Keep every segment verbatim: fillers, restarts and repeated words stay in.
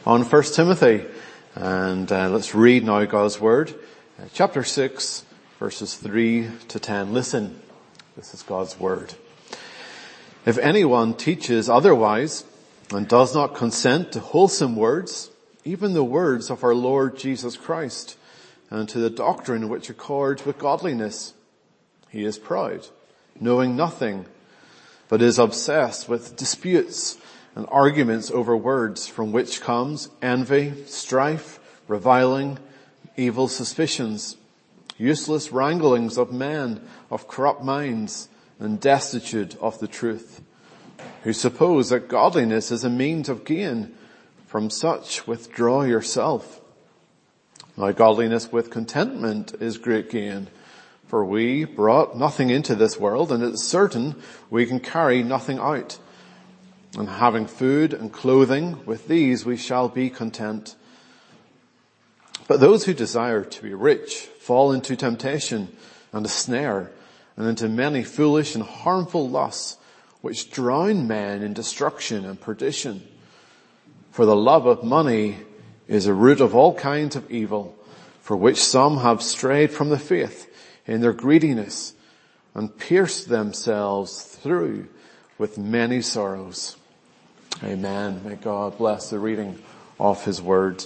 on First Timothy. And uh, let's read now God's Word. Uh, chapter six, verses three to ten. Listen, this is God's Word. If anyone teaches otherwise and does not consent to wholesome words, even the words of our Lord Jesus Christ, and to the doctrine which accords with godliness, he is proud, knowing nothing, but is obsessed with disputes and arguments over words, from which comes envy, strife, reviling, evil suspicions, useless wranglings of men of corrupt minds and destitute of the truth, who suppose that godliness is a means of gain. From such withdraw yourself. Now godliness with contentment is great gain, for we brought nothing into this world, and it is certain we can carry nothing out. And having food and clothing, with these we shall be content. But those who desire to be rich fall into temptation and a snare, and into many foolish and harmful lusts, which drown men in destruction and perdition. For the love of money is a root of all kinds of evil, for which some have strayed from the faith in their greediness, and pierced themselves through with many sorrows. Amen. May God bless the reading of His Word.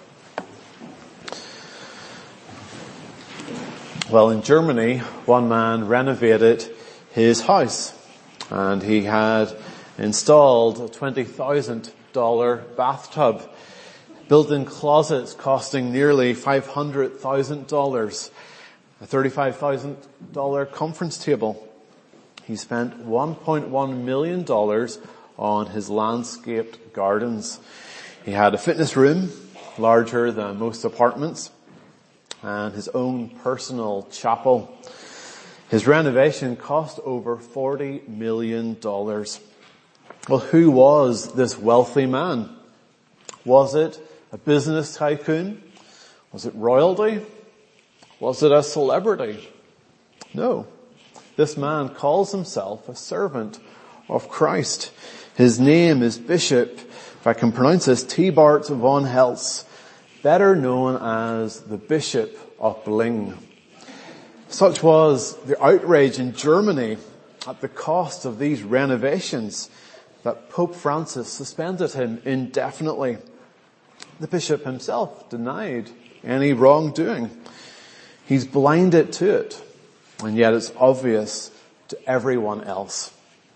Well, in Germany, one man renovated his house, and he had installed a twenty thousand dollars bathtub, built-in closets costing nearly five hundred thousand dollars, a thirty-five thousand dollars conference table. He spent one point one million dollars on his landscaped gardens. He had a fitness room larger than most apartments, and his own personal chapel. His renovation cost over forty million dollars. Well, who was this wealthy man? Was it a business tycoon? Was it royalty? Was it a celebrity? No. This man calls himself a servant of Christ. His name is Bishop, if I can pronounce this, Thibaert von Hels, better known as the Bishop of Bling. Such was the outrage in Germany at the cost of these renovations that Pope Francis suspended him indefinitely. The bishop himself denied any wrongdoing. He's blinded to it, and yet it's obvious to everyone else.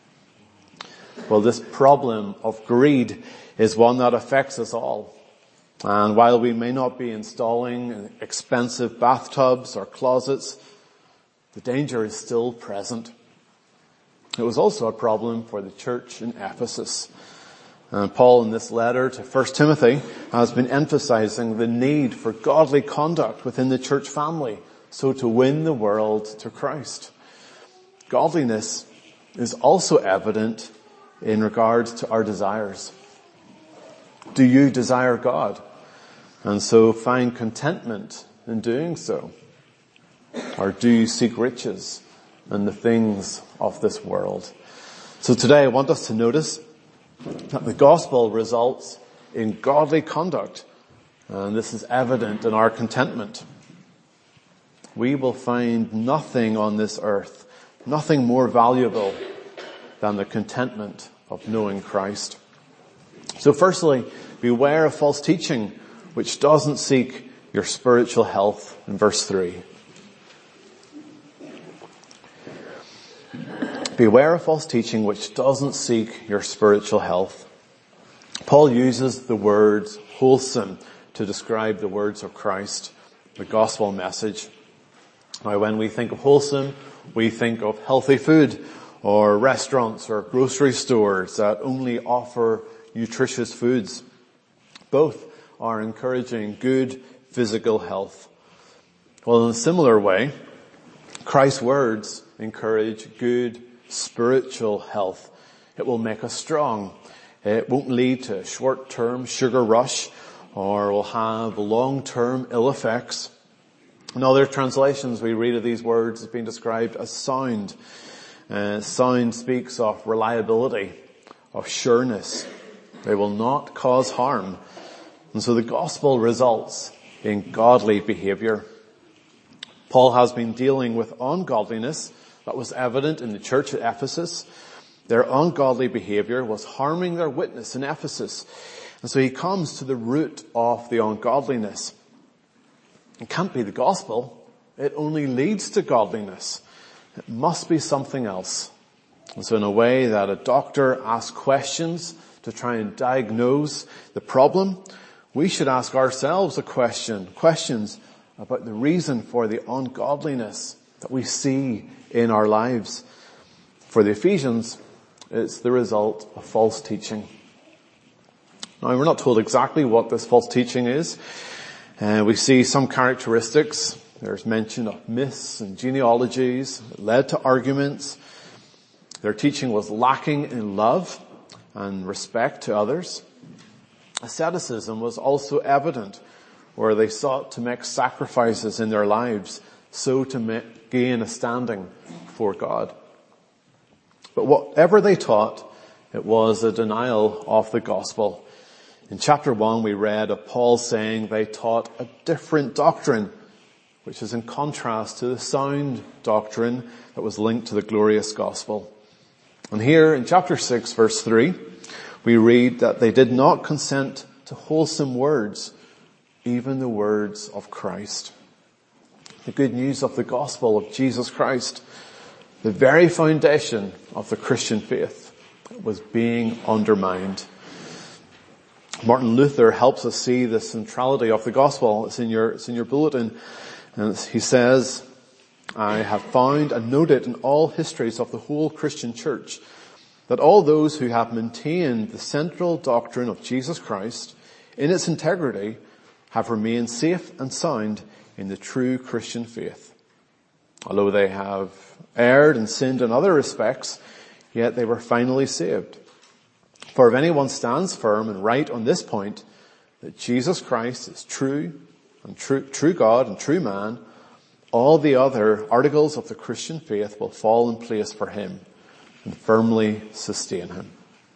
Well, this problem of greed is one that affects us all. And while we may not be installing expensive bathtubs or closets, the danger is still present. It was also a problem for the church in Ephesus. And Paul, in this letter to First Timothy, has been emphasizing the need for godly conduct within the church family, so to win the world to Christ. Godliness is also evident in regards to our desires. Do you desire God? And so find contentment in doing so? Or do you seek riches and the things of this world? So today I want us to notice that the gospel results in godly conduct, and this is evident in our contentment. We will find nothing on this earth, nothing more valuable than the contentment of knowing Christ. So firstly, beware of false teaching which doesn't seek your spiritual health, in verse three. Beware of false teaching which doesn't seek your spiritual health. Paul uses the words wholesome to describe the words of Christ, the gospel message. Now, when we think of wholesome, we think of healthy food or restaurants or grocery stores that only offer nutritious foods. Both are encouraging good physical health. Well, in a similar way, Christ's words encourage good spiritual health. It will make us strong. It won't lead to a short-term sugar rush, or will have long-term ill effects. In other translations, we read of these words as being described as sound. Uh, sound speaks of reliability, of sureness. They will not cause harm. And so the gospel results in godly behavior. Paul has been dealing with ungodliness that was evident in the church at Ephesus. Their ungodly behavior was harming their witness in Ephesus. And so he comes to the root of the ungodliness. It can't be the gospel. It only leads to godliness. It must be something else. And so in a way that a doctor asks questions to try and diagnose the problem, we should ask ourselves a question, questions about the reason for the ungodliness that we see in our lives. For the Ephesians, it's the result of false teaching. Now, we're not told exactly what this false teaching is. Uh, we see some characteristics. There's mention of myths and genealogies that led to arguments. Their teaching was lacking in love and respect to others. Asceticism was also evident, where they sought to make sacrifices in their lives so to make, gain a standing before God. But whatever they taught, it was a denial of the gospel. In chapter one, we read of Paul saying they taught a different doctrine, which is in contrast to the sound doctrine that was linked to the glorious gospel. And here in chapter six, verse three, we read that they did not consent to wholesome words, even the words of Christ. The good news of the gospel of Jesus Christ, the very foundation of the Christian faith, was being undermined. Martin Luther helps us see the centrality of the gospel. It's in your, it's in your bulletin. And he says, I have found and noted in all histories of the whole Christian church that all those who have maintained the central doctrine of Jesus Christ in its integrity have remained safe and sound in the true Christian faith. Although they have erred and sinned in other respects, yet they were finally saved. For if anyone stands firm and right on this point, that Jesus Christ is true and true, true God and true man, all the other articles of the Christian faith will fall in place for him and firmly sustain him.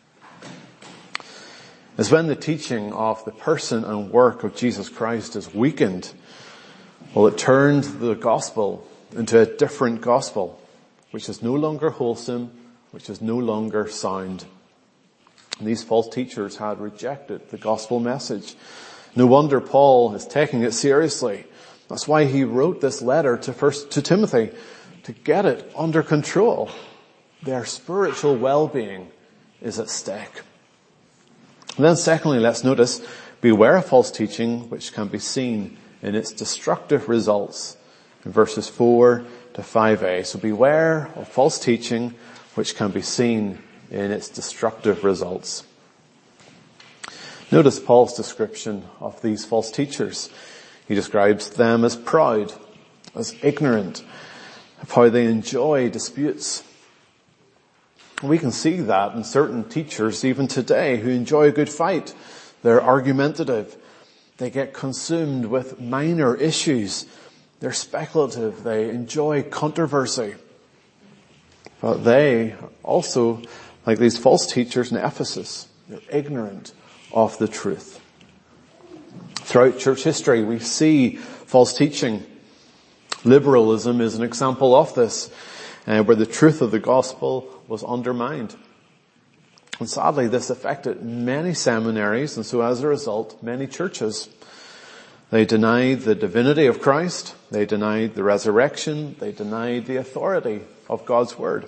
It's when the teaching of the person and work of Jesus Christ is weakened, well, it turns the gospel into a different gospel, which is no longer wholesome, which is no longer sound. And these false teachers had rejected the gospel message. No wonder Paul is taking it seriously. That's why he wrote this letter to first to Timothy, to get it under control. Their spiritual well-being is at stake. And then secondly, let's notice, beware of false teaching, which can be seen in its destructive results in verses four to five a. So beware of false teaching, which can be seen in its destructive results. Notice Paul's description of these false teachers. He describes them as proud, as ignorant, of how they enjoy disputes. We can see that in certain teachers even today who enjoy a good fight. They're argumentative. They get consumed with minor issues. They're speculative. They enjoy controversy. But they also, like these false teachers in Ephesus, they're ignorant of the truth. Throughout church history, we see false teaching. Liberalism is an example of this, uh, where the truth of the gospel was undermined. And sadly, this affected many seminaries, and so as a result, many churches. They denied the divinity of Christ. They denied the resurrection. They denied the authority of God's word.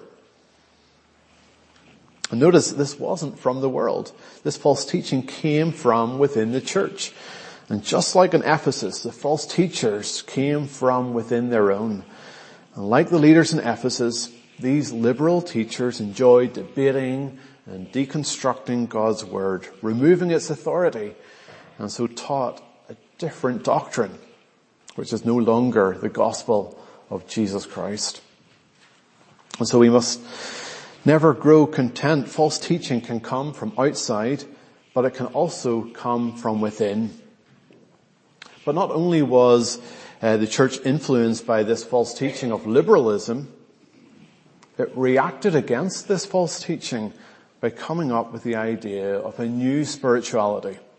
And notice this wasn't from the world. This false teaching came from within the church. And just like in Ephesus, the false teachers came from within their own. And like the leaders in Ephesus, these liberal teachers enjoyed debating and deconstructing God's word, removing its authority, and so taught a different doctrine, which is no longer the gospel of Jesus Christ. And so we must never grow content. False teaching can come from outside, but it can also come from within. But not only was uh, the church influenced by this false teaching of liberalism, it reacted against this false teaching by coming up with the idea of a new spirituality.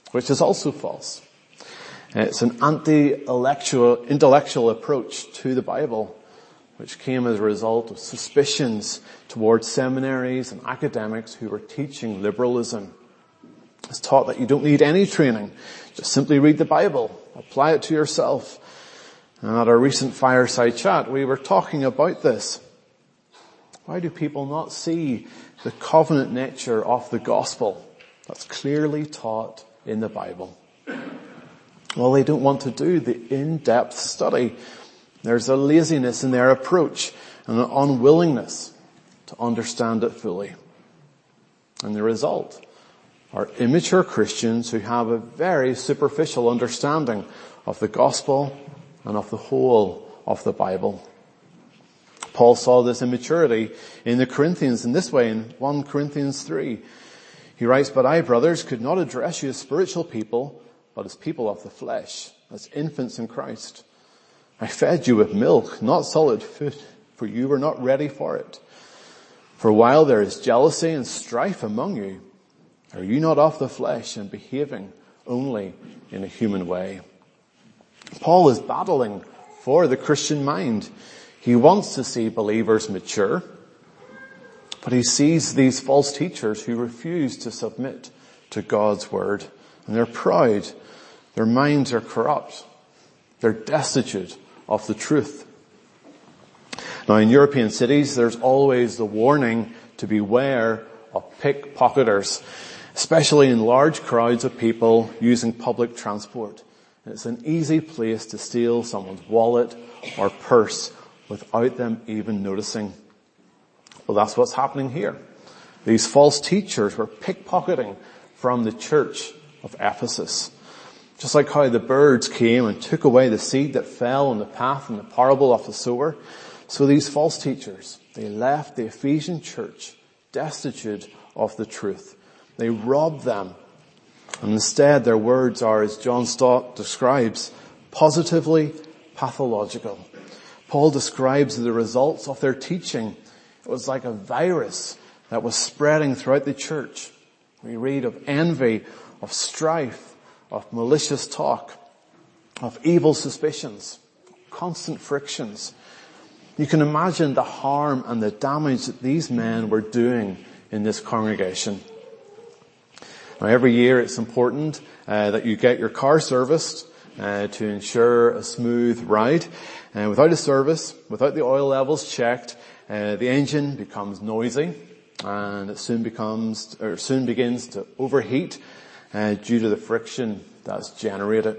which is also false. It's an anti-intellectual intellectual approach to the Bible, which came as a result of suspicions towards seminaries and academics who were teaching liberalism. It's taught that you don't need any training. Just simply read the Bible. Apply it to yourself. And at our recent fireside chat, we were talking about this. Why do people not see the covenant nature of the gospel that's clearly taught in the Bible? Well, they don't want to do the in-depth study. There's a laziness in their approach and an unwillingness to understand it fully. And the result are immature Christians who have a very superficial understanding of the gospel and of the whole of the Bible. Paul saw this immaturity in the Corinthians in this way in First Corinthians three. He writes, "But I, brothers, could not address you as spiritual people, but as people of the flesh, as infants in Christ. I fed you with milk, not solid food, for you were not ready for it. For while there is jealousy and strife among you, are you not of the flesh and behaving only in a human way?" Paul is battling for the Christian mind. He wants to see believers mature, but he sees these false teachers who refuse to submit to God's word. And they're proud. Their minds are corrupt. They're destitute of the truth. Now in European cities, there's always the warning to beware of pickpocketers, especially in large crowds of people using public transport. It's an easy place to steal someone's wallet or purse without them even noticing. Well, that's what's happening here. These false teachers were pickpocketing from the church of Ephesus. Just like how the birds came and took away the seed that fell on the path in the parable of the sower, so these false teachers, they left the Ephesian church destitute of the truth. They robbed them. And instead their words are, as John Stott describes, positively pathological. Paul describes the results of their teaching. It was like a virus that was spreading throughout the church. We read of envy, of strife, of malicious talk, of evil suspicions, constant frictions. You can imagine the harm and the damage that these men were doing in this congregation. Now, every year it's important uh, that you get your car serviced uh, to ensure a smooth ride. Uh, without a service, without the oil levels checked, uh, the engine becomes noisy and it soon becomes or soon begins to overheat uh, due to the friction that's generated.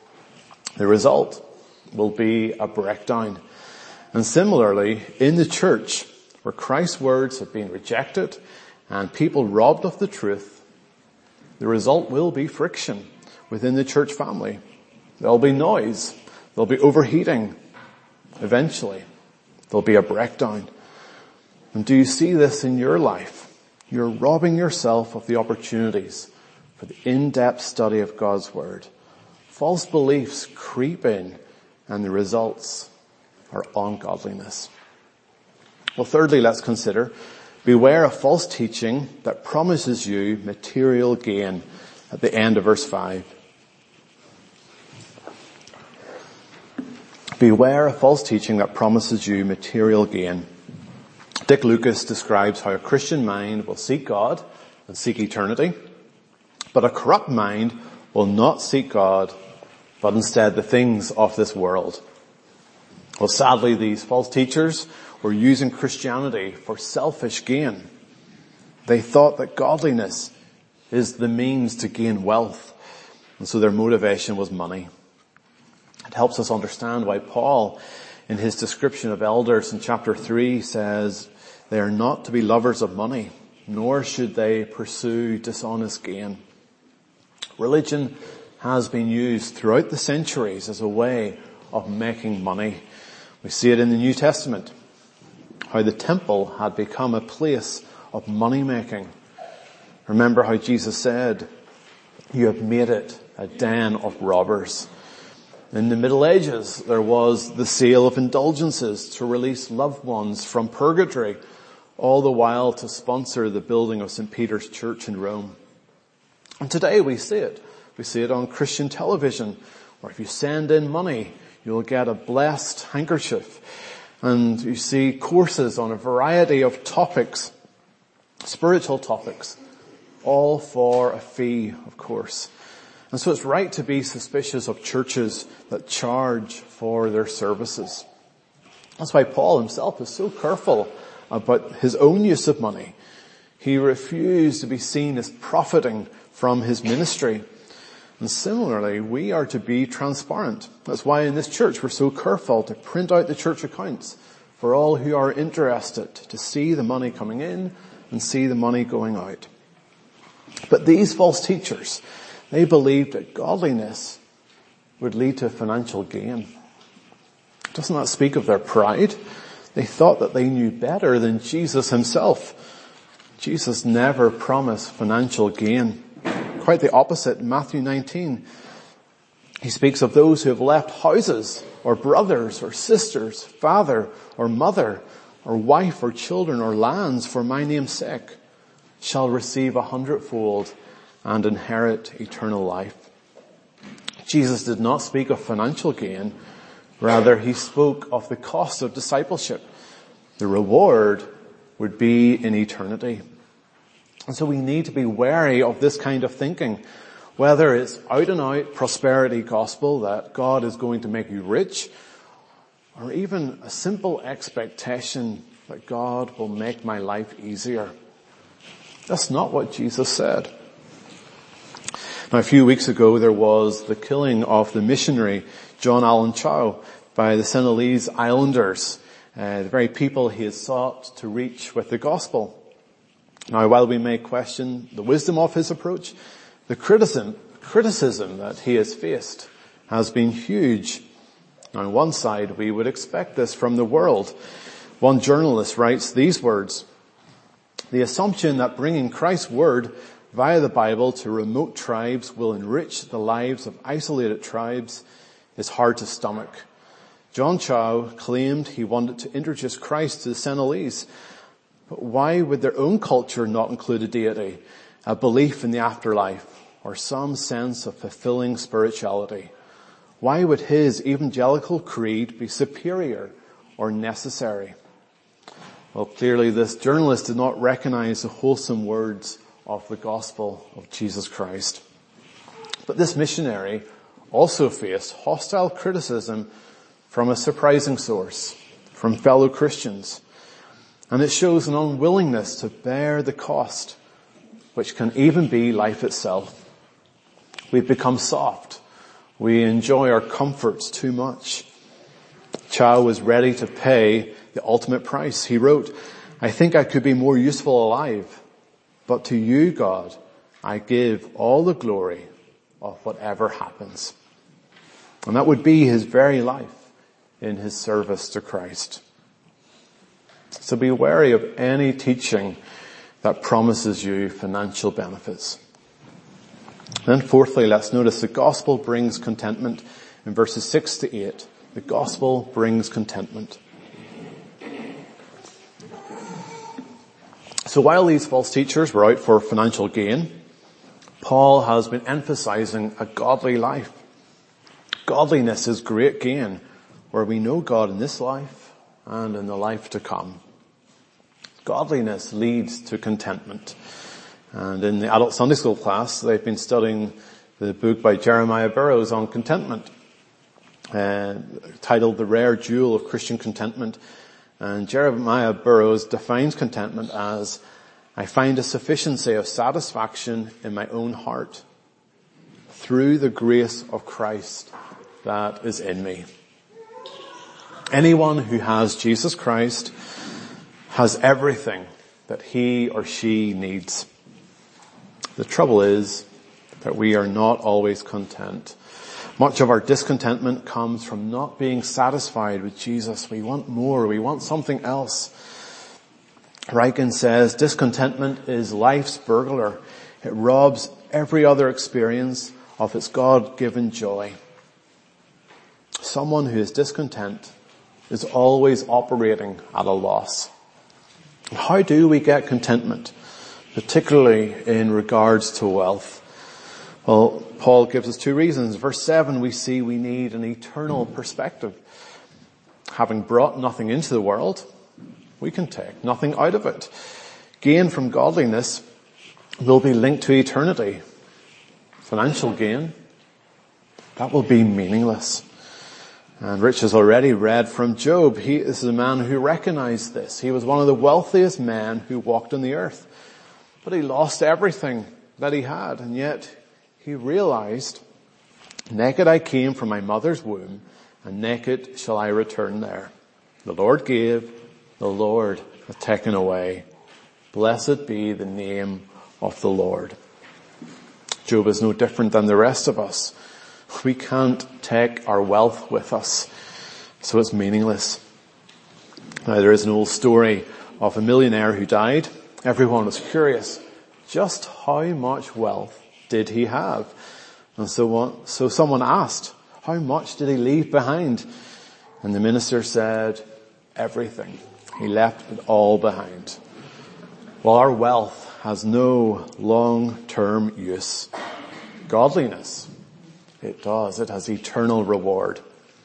The result will be a breakdown. And similarly, in the church, where Christ's words have been rejected and people robbed of the truth, the result will be friction within the church family. There'll be noise. There'll be overheating. Eventually, there'll be a breakdown. And do you see this in your life? You're robbing yourself of the opportunities for the in-depth study of God's word. False beliefs creep in, and the results are ungodliness. Well, thirdly, let's consider, beware of false teaching that promises you material gain at the end of verse five. Beware of false teaching that promises you material gain. Dick Lucas describes how a Christian mind will seek God and seek eternity, but a corrupt mind will not seek God, but instead the things of this world. Well, sadly, these false teachers were using Christianity for selfish gain. They thought that godliness is the means to gain wealth, and so their motivation was money. It helps us understand why Paul, in his description of elders in chapter three, says they are not to be lovers of money, nor should they pursue dishonest gain. Religion has been used throughout the centuries as a way of making money. We see it in the New Testament, how the temple had become a place of money making. Remember how Jesus said, "You have made it a den of robbers." In the Middle Ages, there was the sale of indulgences to release loved ones from purgatory, all the while to sponsor the building of Saint Peter's Church in Rome. And today we see it. We see it on Christian television, where if you send in money, you'll get a blessed handkerchief. And you see courses on a variety of topics, spiritual topics, all for a fee, of course. And so it's right to be suspicious of churches that charge for their services. That's why Paul himself is so careful about his own use of money. He refused to be seen as profiting from his ministry. And similarly, we are to be transparent. That's why in this church we're so careful to print out the church accounts for all who are interested to see the money coming in and see the money going out. But these false teachers, they believed that godliness would lead to financial gain. Doesn't that speak of their pride? They thought that they knew better than Jesus himself. Jesus never promised financial gain. Quite the opposite in Matthew nineteen. He speaks of those who have left houses or brothers or sisters, father or mother or wife or children or lands for my name's sake shall receive a hundredfold and inherit eternal life. Jesus did not speak of financial gain. Rather, he spoke of the cost of discipleship. The reward would be in eternity. And so we need to be wary of this kind of thinking, whether it's out and out prosperity gospel that God is going to make you rich, or even a simple expectation that God will make my life easier. That's not what Jesus said. Now, a few weeks ago, there was the killing of the missionary John Allen Chau by the Senegalese Islanders, uh, the very people he had sought to reach with the gospel. Now, while we may question the wisdom of his approach, the criticism, criticism that he has faced has been huge. Now, on one side, we would expect this from the world. One journalist writes these words: "The assumption that bringing Christ's word via the Bible to remote tribes will enrich the lives of isolated tribes is hard to stomach. John Chau claimed he wanted to introduce Christ to the Senegalese. But why would their own culture not include a deity, a belief in the afterlife, or some sense of fulfilling spirituality? Why would his evangelical creed be superior or necessary?" Well, clearly this journalist did not recognize the wholesome words of the gospel of Jesus Christ. But this missionary also faced hostile criticism from a surprising source, from fellow Christians. And it shows an unwillingness to bear the cost, which can even be life itself. We've become soft. We enjoy our comforts too much. Chau was ready to pay the ultimate price. He wrote, "I think I could be more useful alive, but to you, God, I give all the glory of whatever happens." And that would be his very life in his service to Christ. So be wary of any teaching that promises you financial benefits. Then fourthly, let's notice the gospel brings contentment in verses six to eight. The gospel brings contentment. So while these false teachers were out for financial gain, Paul has been emphasizing a godly life. Godliness is great gain, where we know God in this life and in the life to come. Godliness leads to contentment. And in the adult Sunday school class, they've been studying the book by Jeremiah Burroughs on contentment, uh, titled The Rare Jewel of Christian Contentment. And Jeremiah Burroughs defines contentment as, "I find a sufficiency of satisfaction in my own heart through the grace of Christ that is in me." Anyone who has Jesus Christ has everything that he or she needs. The trouble is that we are not always content. Much of our discontentment comes from not being satisfied with Jesus. We want more. We want something else. Ryken says, discontentment is life's burglar. It robs every other experience of its God-given joy. Someone who is discontent is always operating at a loss. How do we get contentment, particularly in regards to wealth? Well, Paul gives us two reasons. Verse seven, we see we need an eternal perspective. Having brought nothing into the world, we can take nothing out of it. Gain from godliness will be linked to eternity. Financial gain, that will be meaningless. And Rich has already read from Job. He is a man who recognized this. He was one of the wealthiest men who walked on the earth. But he lost everything that he had. And yet he realized, naked I came from my mother's womb, and naked shall I return there. The Lord gave, the Lord hath taken away. Blessed be the name of the Lord. Job is no different than the rest of us. We can't take our wealth with us, so it's meaningless. Now, there is an old story of a millionaire who died. Everyone was curious, just how much wealth did he have? And so, so someone asked, how much did he leave behind? And the minister said, everything. He left it all behind. Well, our wealth has no long-term use. Godliness, it does. It has eternal reward.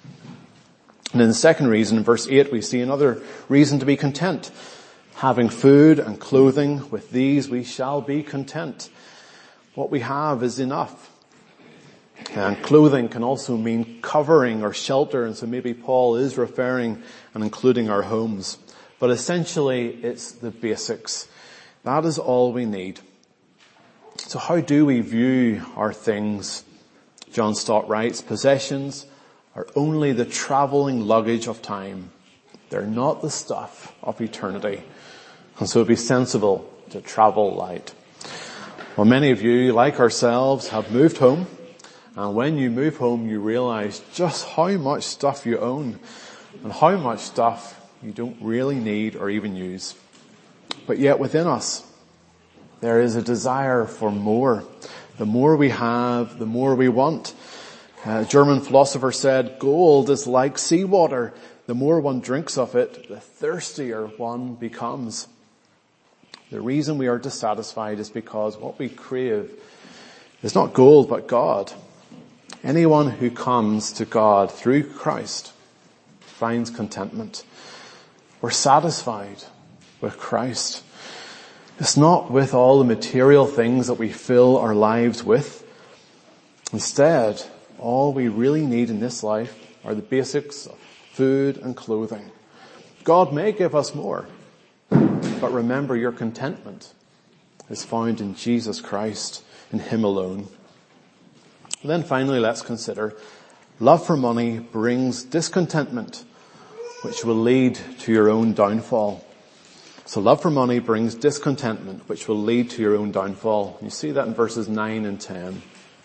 And in the second reason, in verse eight, we see another reason to be content. Having food and clothing, with these we shall be content. What we have is enough. And clothing can also mean covering or shelter, and so maybe Paul is referring and including our homes. But essentially, it's the basics. That is all we need. So how do we view our things? John Stott writes, possessions are only the traveling luggage of time. They're not the stuff of eternity. And so it'd be sensible to travel light. Well, many of you, like ourselves, have moved home. And when you move home, you realize just how much stuff you own and how much stuff you don't really need or even use. But yet within us, there is a desire for more. The more we have, the more we want. A German philosopher said, gold is like seawater. The more one drinks of it, the thirstier one becomes. The reason we are dissatisfied is because what we crave is not gold, but God. Anyone who comes to God through Christ finds contentment. We're satisfied with Christ. It's not with all the material things that we fill our lives with. Instead, all we really need in this life are the basics of food and clothing. God may give us more, but remember your contentment is found in Jesus Christ, in Him alone. And then finally, let's consider love for money brings discontentment, which will lead to your own downfall. So love for money brings discontentment, which will lead to your own downfall. You see that in verses nine and ten.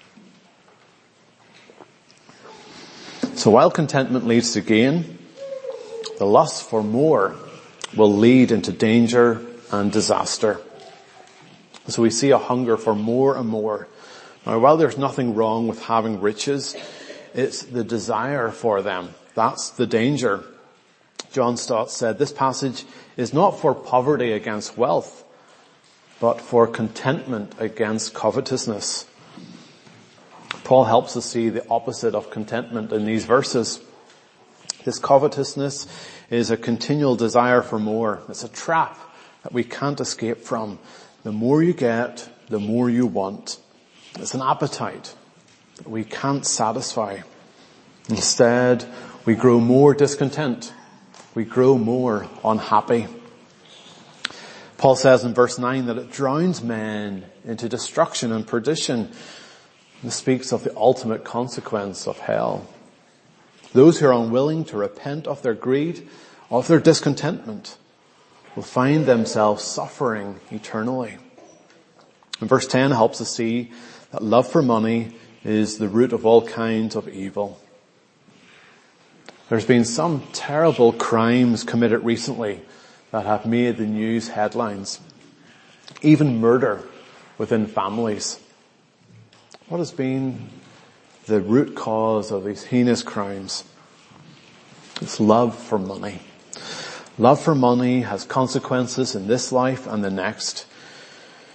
So while contentment leads to gain, the lust for more will lead into danger and disaster. So we see a hunger for more and more. Now, while there's nothing wrong with having riches, it's the desire for them. That's the danger. John Stott said, this passage is not for poverty against wealth, but for contentment against covetousness. Paul helps us see the opposite of contentment in these verses. This covetousness is a continual desire for more. It's a trap that we can't escape from. The more you get, the more you want. It's an appetite that we can't satisfy. Instead, we grow more discontent. We grow more unhappy. Paul says in verse nine that it drowns men into destruction and perdition. This speaks of the ultimate consequence of hell. Those who are unwilling to repent of their greed, of their discontentment, will find themselves suffering eternally. And verse ten helps us see that love for money is the root of all kinds of evil. There's been some terrible crimes committed recently that have made the news headlines. Even murder within families. What has been the root cause of these heinous crimes? It's love for money. Love for money has consequences in this life and the next.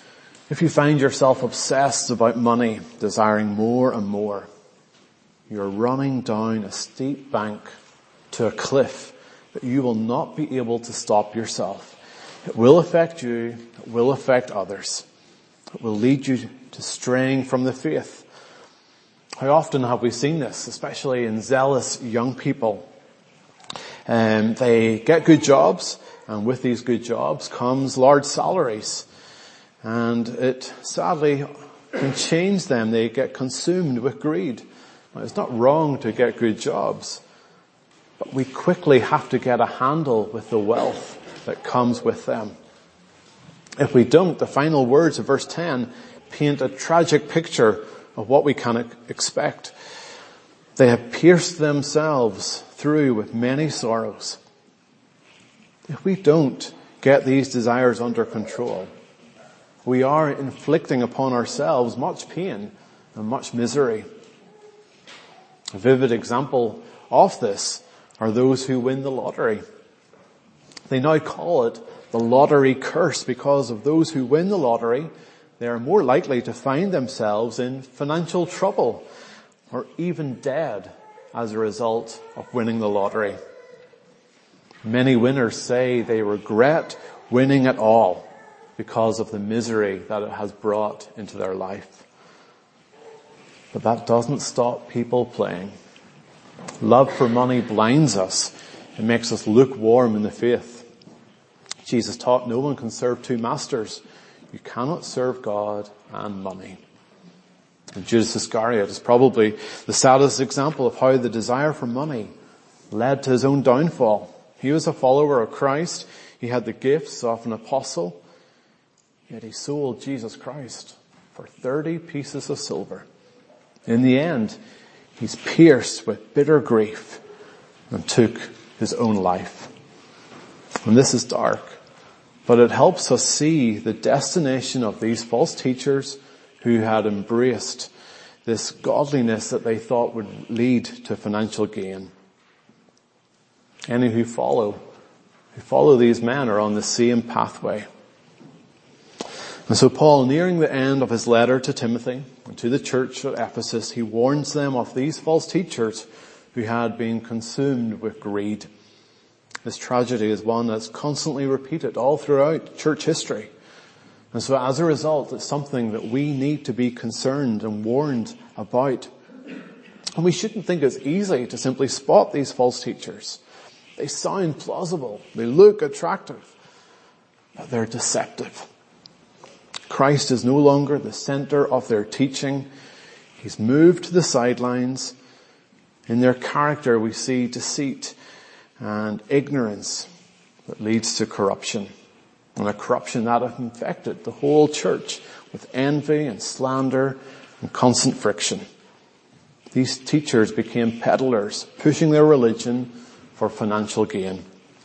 If you find yourself obsessed about money, desiring more and more, you're running down a steep bank to a cliff that you will not be able to stop yourself. It will affect you. It will affect others. It will lead you to straying from the faith. How often have we seen this, especially in zealous young people? Um, they get good jobs, and with these good jobs comes large salaries. And it sadly can change them. They get consumed with greed. Now, it's not wrong to get good jobs, but we quickly have to get a handle with the wealth that comes with them. If we don't, the final words of verse ten paint a tragic picture of what we can expect. They have pierced themselves through with many sorrows. If we don't get these desires under control, we are inflicting upon ourselves much pain and much misery. A vivid example of this are those who win the lottery. They now call it the lottery curse because of those who win the lottery. They are more likely to find themselves in financial trouble or even dead as a result of winning the lottery. Many winners say they regret winning at all because of the misery that it has brought into their life. But that doesn't stop people playing. Love for money blinds us. It makes us lukewarm in the faith. Jesus taught no one can serve two masters. You cannot serve God and money. And Judas Iscariot is probably the saddest example of how the desire for money led to his own downfall. He was a follower of Christ. He had the gifts of an apostle. Yet he sold Jesus Christ for thirty pieces of silver. In the end, he's pierced with bitter grief and took his own life. And this is dark, but it helps us see the destination of these false teachers who had embraced this godliness that they thought would lead to financial gain. Any who follow, who follow these men are on the same pathway. And so Paul, nearing the end of his letter to Timothy and to the church at Ephesus, he warns them of these false teachers who had been consumed with greed. This tragedy is one that's constantly repeated all throughout church history. And so as a result, it's something that we need to be concerned and warned about. And we shouldn't think it's easy to simply spot these false teachers. They sound plausible. They look attractive. But they're deceptive. Christ is no longer the center of their teaching. He's moved to the sidelines. In their character, we see deceit and ignorance that leads to corruption. And a corruption that has infected the whole church with envy and slander and constant friction. These teachers became peddlers, pushing their religion for financial gain.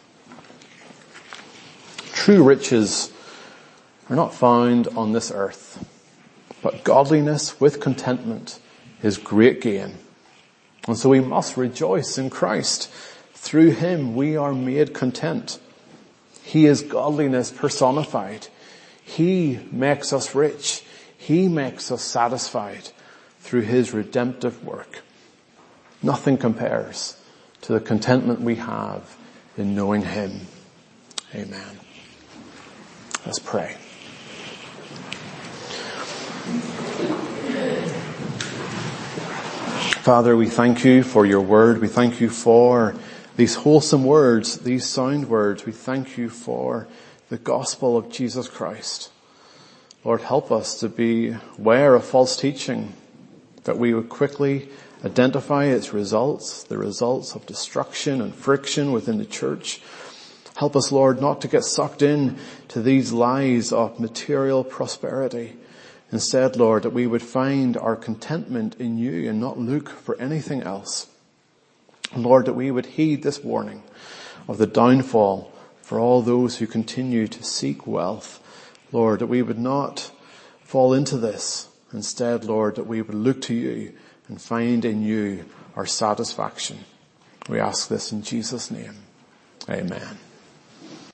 True riches are not found on this earth, but godliness with contentment is great gain. And so we must rejoice in Christ. Through him we are made content. He is godliness personified. He makes us rich. He makes us satisfied through his redemptive work. Nothing compares to the contentment we have in knowing him. Amen. Let's pray. Father, we thank you for your word. We thank you for these wholesome words, these sound words. We thank you for the gospel of Jesus Christ. Lord, help us to be aware of false teaching, that we would quickly identify its results, the results of destruction and friction within the church. Help us, Lord, not to get sucked in to these lies of material prosperity. Instead, Lord, that we would find our contentment in you and not look for anything else. Lord, that we would heed this warning of the downfall for all those who continue to seek wealth. Lord, that we would not fall into this. Instead, Lord, that we would look to you and find in you our satisfaction. We ask this in Jesus' name. Amen.